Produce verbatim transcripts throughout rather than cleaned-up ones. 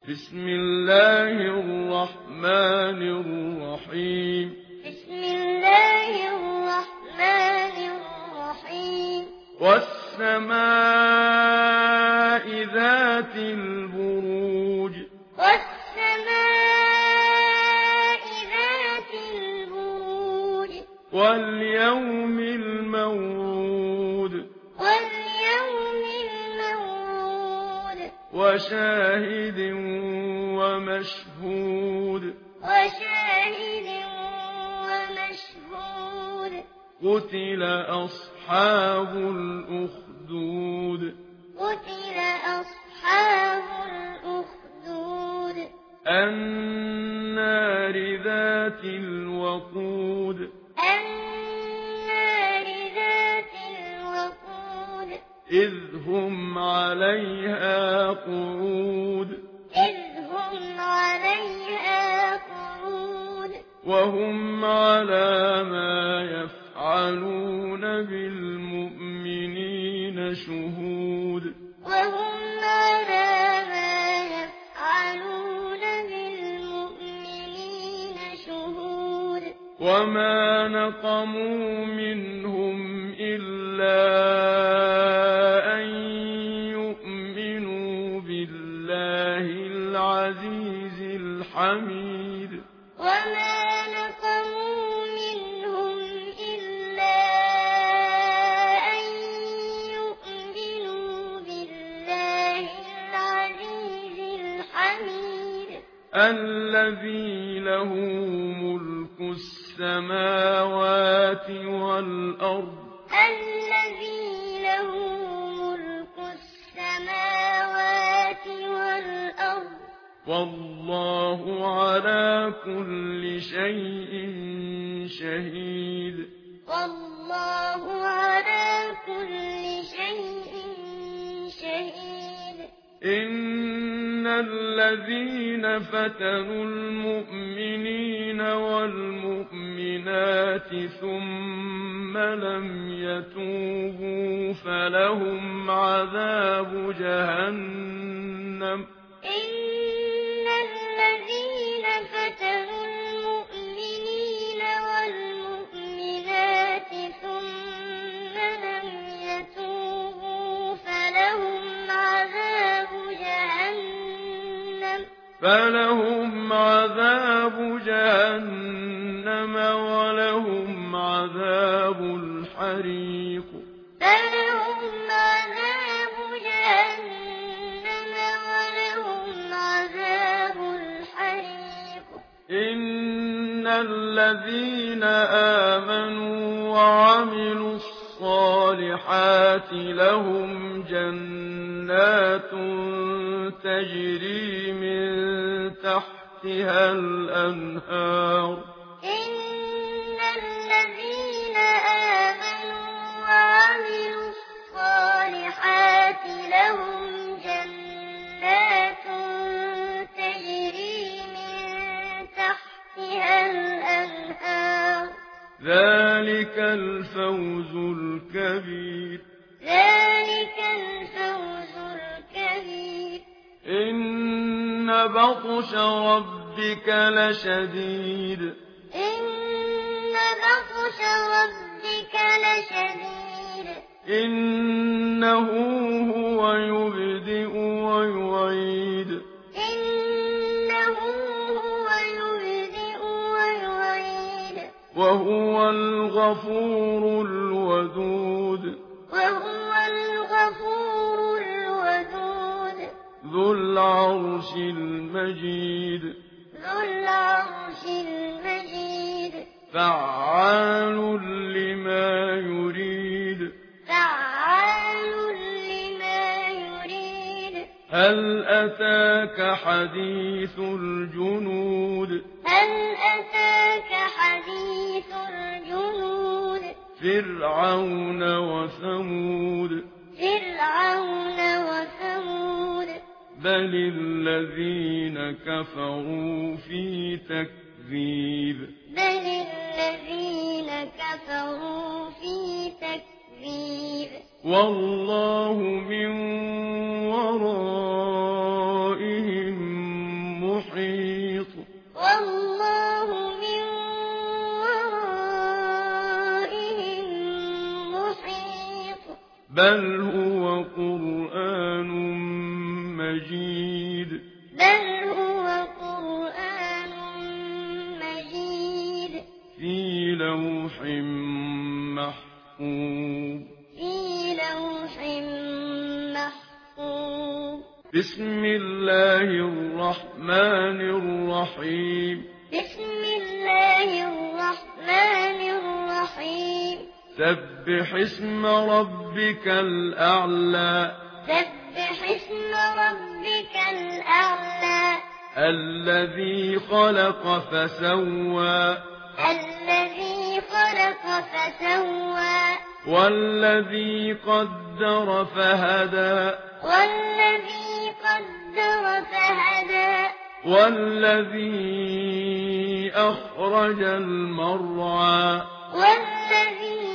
بسم الله الرحمن الرحيم بسم الله الرحمن الرحيم والسماء ذات البروج والسماء ذات البروج واليوم الموعود واليوم الموعود وشاهد ومشهود وشاهد ومشهود قتل أصحاب الأخدود قتل أصحاب الأخدود النار ذات الوقود النار ذات الوقود إذ هم عليها قعود إذ هم عليها قعود وهم على ما يفعلون بالمؤمنين شهود وهم على ما يفعلون بالمؤمنين شهود وما نقموا منهم إلا أن يؤمنوا بالله العزيز الحميد وما نقموا منهم إلا أن يؤمنوا بالله العزيز الحميد الذي له ملك السماوات والأرض الذي له ملك السماوات والأرض والله على كل شيء شهيد والله على كل شيء شهيد إن الذين فتنوا المؤمنين والمؤمنات ثم لم يتوبوا فلهم عذاب جهنم إن الذين فتنوا المؤمنين والمؤمنات ثم لم يتوبوا فلهم عذاب جهنم فلهم عذاب جهنم ولهم عذاب الحريق فلهم عذاب جهنم ولهم عذاب الحريق إن الذين آمنوا وعملوا الصالحات لهم جنات تجري من تحتها الأنهار إن الذين آمنوا وعملوا الصالحات لهم جنات تجري من تحتها الأنهار ذلك الفوز الكبير ذلك الفوز الكبير إن بطش ربك لشديد إن بطش ربك لشديد إنه هو يبدئ ويعيد إنه هو يبدئ ويعيد وهو الغفور الودود وهو الغفور الودود ذو العرش المجيد ذو العرش المجيد فعال لما يريد فعال لما يريد هل أتاك حديث الجنود هل أتاك حديث الجنود فرعون وثمود فرعون وثمود بل الذين كفروا في تكذيب بل الذين كفروا في تكذيب والله من ورائهم محيط والله من ورائهم محيط بل هو قرآن مجيد بل هو قرآن مجيد في لوح محفوظ في لوح محفوظ بسم الله الرحمن الرحيم بسم الله الرحمن الرحيم سبح اسم ربك الأعلى سبح اسم ربك الأعلى الذي خلق فسوى الذي خلق فسوى والذي قدر فهدى والذي قدر فهدى والذي أخرج المرعى والذي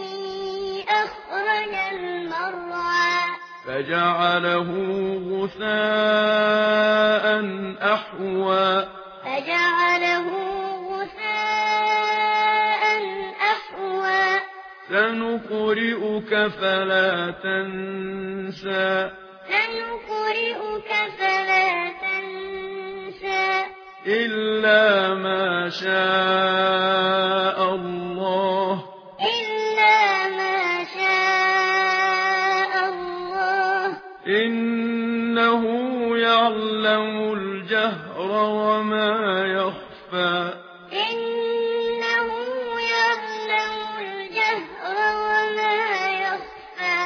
أخرج المرعى فجعله غثاء أحوى فجعله غثاء أحوى سنقرئك فلا تنسى سنقرئك فلا تنسى إلا ما شاء الله إلا ما شاء الله إنه يعلم الجهر وما يخفى إنه يعلم الجهر وما يخفى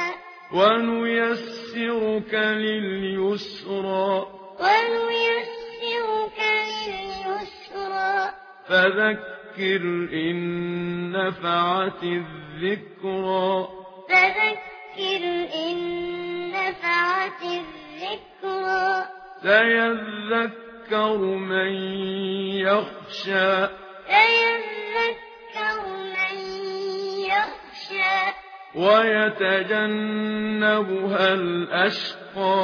ونيسرك لليسرى ونيسرك لليسرى فذكر إن نفعت الذكرى فذكر إن نفعت الذكرى سيذكر من يخشى سيذكر من يخشى ويتجنبها الأشقى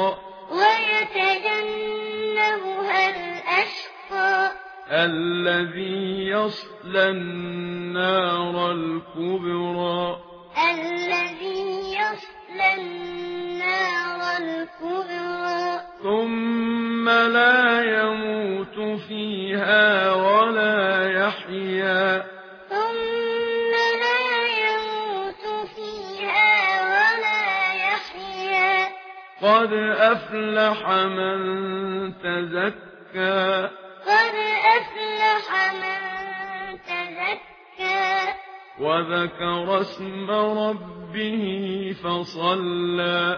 ويتجنبها الأشقى الذي يصلى النار الكبرى الذي يصلى النار الكبرى ثم لا يموت فيها ولا يحيا ثم لا يموت فيها ولا يحيا قد أفلح من تزكى قد أفلح من تزكى وذكر اسم ربه فصلى